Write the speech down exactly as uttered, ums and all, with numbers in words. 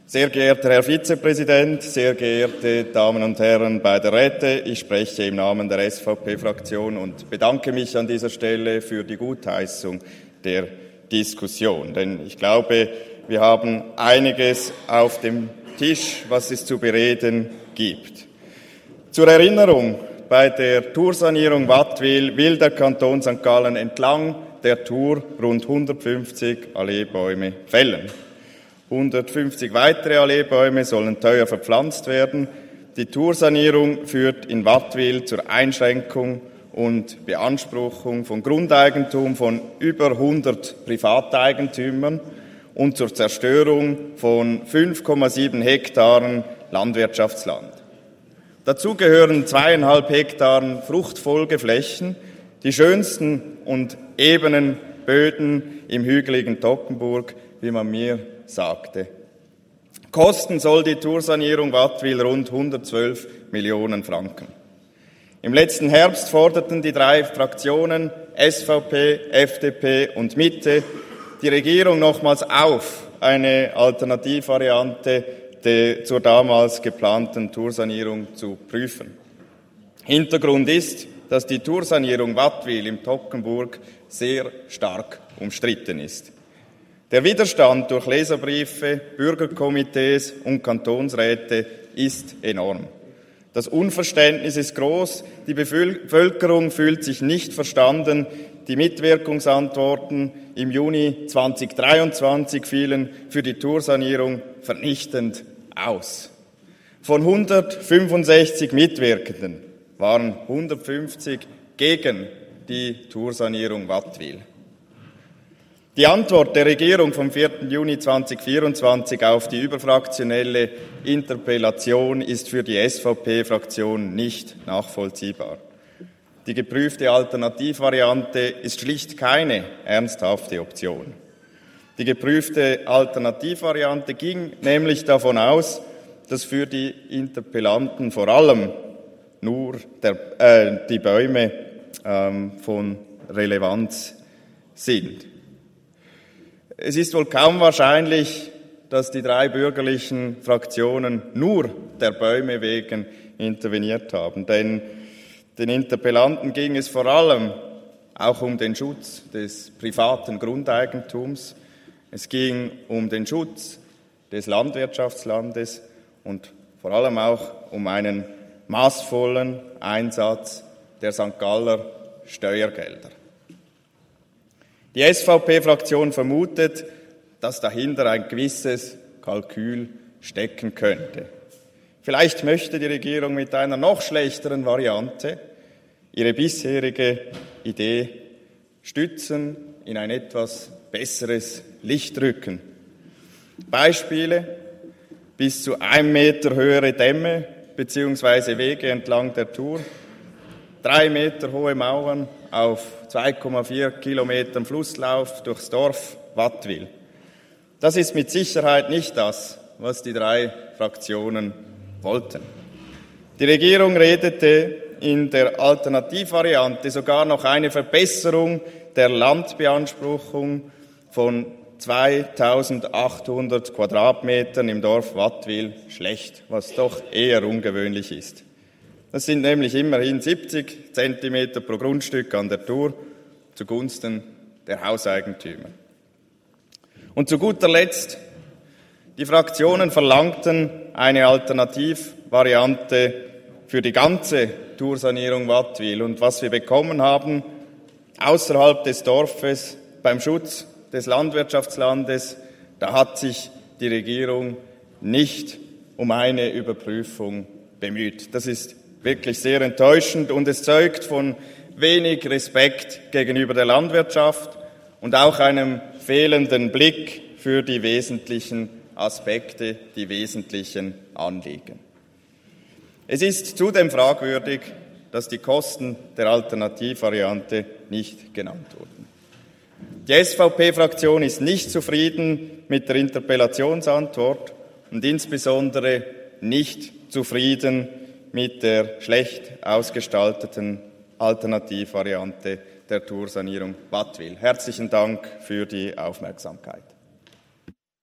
Sehr geehrter Herr Vizepräsident, sehr geehrte Damen und Herren bei der Räte, ich spreche im Namen der S V P-Fraktion und bedanke mich an dieser Stelle für die Gutheißung der Diskussion. Denn ich glaube, wir haben einiges auf dem Tisch, was es zu bereden gibt. Zur Erinnerung, bei der Toursanierung Wattwil will der Kanton Sankt Gallen entlang der Tour rund hundertfünfzig Alleebäume fällen. hundertfünfzig weitere Alleebäume sollen teuer verpflanzt werden. Die Toursanierung führt in Wattwil zur Einschränkung und Beanspruchung von Grundeigentum von über hundert Privateigentümern und zur Zerstörung von fünf Komma sieben Hektaren Landwirtschaftsland. Dazu gehören zweieinhalb Hektaren Fruchtfolgeflächen, die schönsten und ebenen Böden im hügeligen Toggenburg, wie man mir sagte. Kosten soll die Toursanierung Wattwil rund hundertzwölf Millionen Franken. Im letzten Herbst forderten die drei Fraktionen S V P, F D P und Mitte die Regierung nochmals auf, eine Alternativvariante de, zur damals geplanten Toursanierung zu prüfen. Hintergrund ist, dass die Toursanierung Wattwil im Toggenburg sehr stark umstritten ist. Der Widerstand durch Leserbriefe, Bürgerkomitees und Kantonsräte ist enorm. Das Unverständnis ist groß, die Bevölkerung fühlt sich nicht verstanden, die Mitwirkungsantworten im Juni zweitausenddreiundzwanzig fielen für die Toursanierung vernichtend aus. Von hundertfünfundsechzig Mitwirkenden waren hundertfünfzig gegen die Toursanierung Wattwil. Die Antwort der Regierung vom vierten Juni zweitausendvierundzwanzig auf die überfraktionelle Interpellation ist für die S V P-Fraktion nicht nachvollziehbar. Die geprüfte Alternativvariante ist schlicht keine ernsthafte Option. Die geprüfte Alternativvariante ging nämlich davon aus, dass für die Interpellanten vor allem nur der, äh, die Bäume ähm, von Relevanz sind. Es ist wohl kaum wahrscheinlich, dass die drei bürgerlichen Fraktionen nur der Bäume wegen interveniert haben, denn den Interpellanten ging es vor allem auch um den Schutz des privaten Grundeigentums. Es ging um den Schutz des Landwirtschaftslandes und vor allem auch um einen maßvollen Einsatz der Sankt Galler Steuergelder. Die S V P-Fraktion vermutet, dass dahinter ein gewisses Kalkül stecken könnte. Vielleicht möchte die Regierung mit einer noch schlechteren Variante ihre bisherige Idee stützen, in ein etwas besseres Licht rücken. Beispiele: bis zu einem Meter höhere Dämme bzw. Wege entlang der Tour, drei Meter hohe Mauern auf zwei Komma vier Kilometern Flusslauf durchs Dorf Wattwil. Das ist mit Sicherheit nicht das, was die drei Fraktionen wollten. Die Regierung redete in der Alternativvariante sogar noch eine Verbesserung der Landbeanspruchung von zweitausendachthundert Quadratmetern im Dorf Wattwil schlecht, was doch eher ungewöhnlich ist. Das sind nämlich immerhin siebzig Zentimeter pro Grundstück an der Tour zugunsten der Hauseigentümer. Und zu guter Letzt, die Fraktionen verlangten eine Alternativvariante für die ganze Toursanierung Wattwil. Und was wir bekommen haben, außerhalb des Dorfes, beim Schutz des Landwirtschaftslandes, da hat sich die Regierung nicht um eine Überprüfung bemüht. Das ist wirklich sehr enttäuschend und es zeugt von wenig Respekt gegenüber der Landwirtschaft und auch einem fehlenden Blick für die wesentlichen Aspekte, die wesentlichen Anliegen. Es ist zudem fragwürdig, dass die Kosten der Alternativvariante nicht genannt wurden. Die S V P-Fraktion ist nicht zufrieden mit der Interpellationsantwort und insbesondere nicht zufrieden mit der schlecht ausgestalteten Alternativvariante der Toursanierung Wattwil. Herzlichen Dank für die Aufmerksamkeit.